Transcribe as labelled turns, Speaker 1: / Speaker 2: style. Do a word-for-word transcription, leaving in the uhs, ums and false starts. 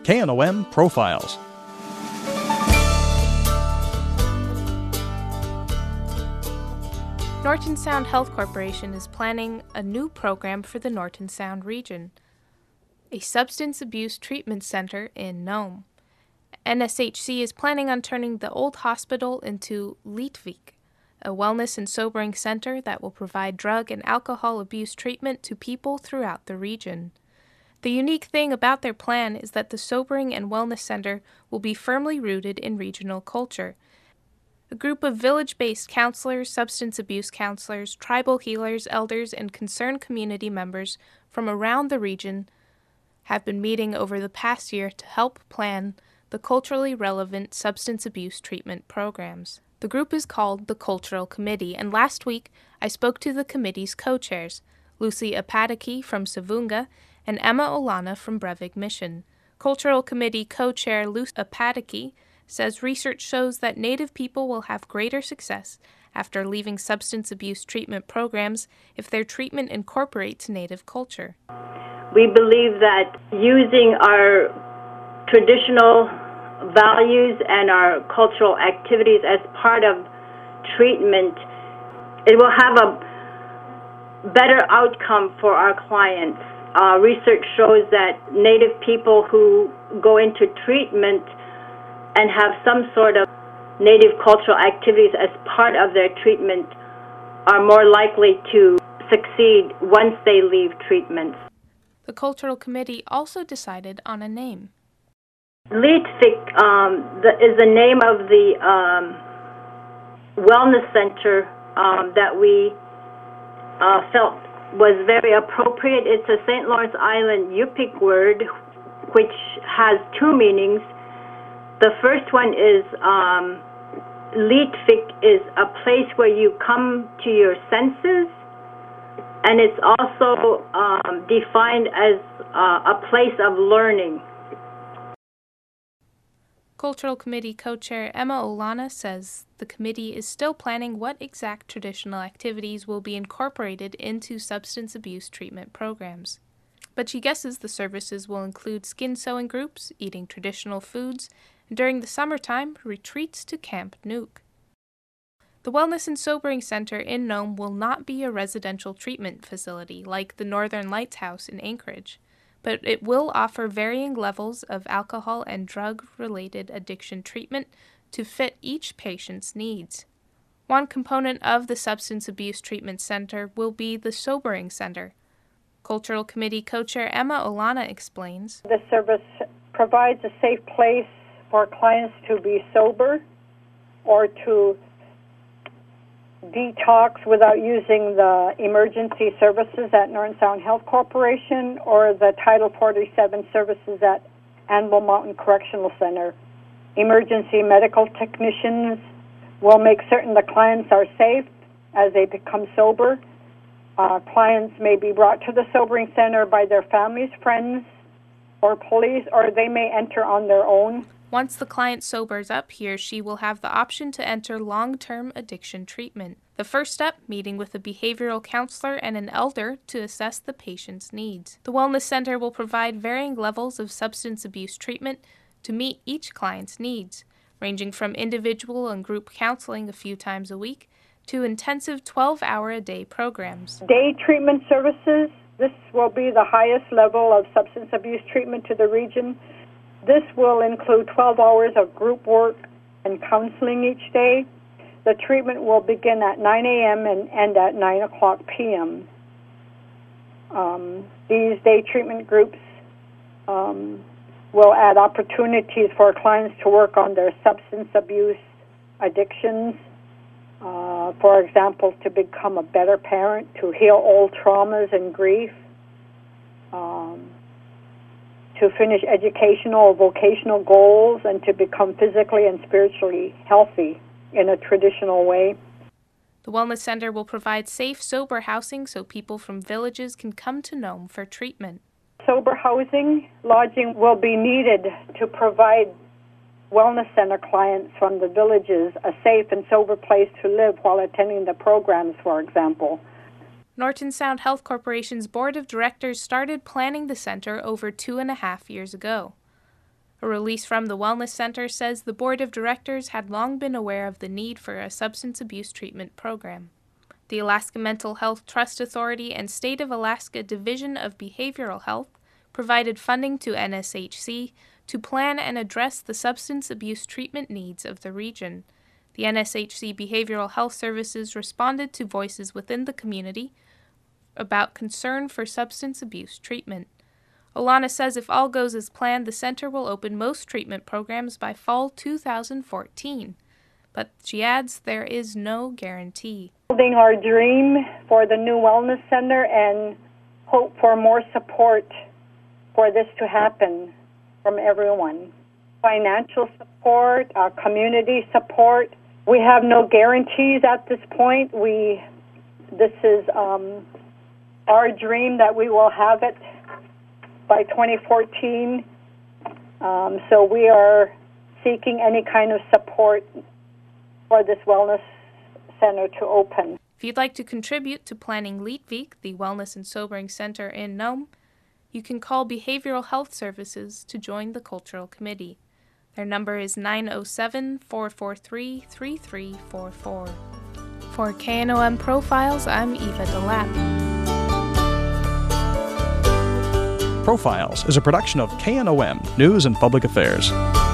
Speaker 1: K N O M Profiles.
Speaker 2: Norton Sound Health Corporation is planning a new program for the Norton Sound region, a substance abuse treatment center in Nome. N S H C is planning on turning the old hospital into Lietvik, a wellness and sobering center that will provide drug and alcohol abuse treatment to people throughout the region. The unique thing about their plan is that the sobering and wellness center will be firmly rooted in regional culture. A group of village-based counselors, substance abuse counselors, tribal healers, elders, and concerned community members from around the region have been meeting over the past year to help plan the culturally relevant substance abuse treatment programs. The group is called the Cultural Committee, and last week I spoke to the committee's co-chairs, Lucy Apadaki from Savunga and Emma Olana from Brevig Mission. Cultural Committee co-chair Lucy Apadaki says research shows that Native people will have greater success after leaving substance abuse treatment programs if their treatment incorporates Native culture.
Speaker 3: We believe that using our traditional values and our cultural activities as part of treatment, it will have a better outcome for our clients. Uh, research shows that Native people who go into treatment and have some sort of Native cultural activities as part of their treatment are more likely to succeed once they leave treatment.
Speaker 2: The Cultural Committee also decided on a name.
Speaker 3: Lietvik um, the, is the name of the um, wellness center um, that we uh, felt was very appropriate. It's a Saint Lawrence Island Yupik word, which has two meanings. The first one is um, Lietvik is a place where you come to your senses, and it's also um, defined as uh, a place of learning.
Speaker 2: Cultural Committee co-chair Emma Olana says the committee is still planning what exact traditional activities will be incorporated into substance abuse treatment programs. But she guesses the services will include skin sewing groups, eating traditional foods, and during the summertime, retreats to Camp Nuke. The Wellness and Sobering Center in Nome will not be a residential treatment facility like the Northern Lights House in Anchorage, but it will offer varying levels of alcohol and drug-related addiction treatment to fit each patient's needs. One component of the Substance Abuse Treatment Center will be the Sobering Center. Cultural Committee co-chair Emma Olana explains.
Speaker 4: The service provides a safe place for clients to be sober or to detox without using the emergency services at Norton Sound Health Corporation or the Title forty-seven services at Anvil Mountain Correctional Center. Emergency medical technicians will make certain the clients are safe as they become sober. Uh, clients may be brought to the sobering center by their families, friends, or police, or they may enter on their own.
Speaker 2: Once the client sobers up, he or she will have the option to enter long-term addiction treatment. The first step, meeting with a behavioral counselor and an elder to assess the patient's needs. The Wellness Center will provide varying levels of substance abuse treatment to meet each client's needs, ranging from individual and group counseling a few times a week to intensive twelve-hour-a-day programs.
Speaker 4: Day treatment services. This will be the highest level of substance abuse treatment to the region. This will include twelve hours of group work and counseling each day. The treatment will begin at nine a.m. and end at nine o'clock p.m. Um, these day treatment groups um, will add opportunities for clients to work on their substance abuse addictions, uh, for example, to become a better parent, to heal old traumas and grief, um, to finish educational or vocational goals, and to become physically and spiritually healthy in a traditional way.
Speaker 2: The Wellness Center will provide safe, sober housing so people from villages can come to Nome for treatment.
Speaker 4: Sober housing, lodging will be needed to provide Wellness Center clients from the villages a safe and sober place to live while attending the programs, for example.
Speaker 2: Norton Sound Health Corporation's board of directors started planning the center over two and a half years ago. A release from the Wellness Center says the board of directors had long been aware of the need for a substance abuse treatment program. The Alaska Mental Health Trust Authority and State of Alaska Division of Behavioral Health provided funding to N S H C to plan and address the substance abuse treatment needs of the region. The N S H C Behavioral Health Services responded to voices within the community about concern for substance abuse treatment. Olana says if all goes as planned, the center will open most treatment programs by fall two thousand fourteen. But she adds there is no guarantee.
Speaker 4: Building our dream for the new wellness center and hope for more support for this to happen from everyone. Financial support, uh, community support. We have no guarantees at this point. We, this is um, our dream that we will have it by twenty fourteen. Um, so we are seeking any kind of support for this wellness center to open.
Speaker 2: If you'd like to contribute to planning Leetvik, the Wellness and Sobering Center in Nome, you can call Behavioral Health Services to join the Cultural Committee. Their number is nine oh seven, four four three, three three four four. For K N O M Profiles, I'm Eva DeLapp.
Speaker 1: Profiles is a production of K N O M News and Public Affairs.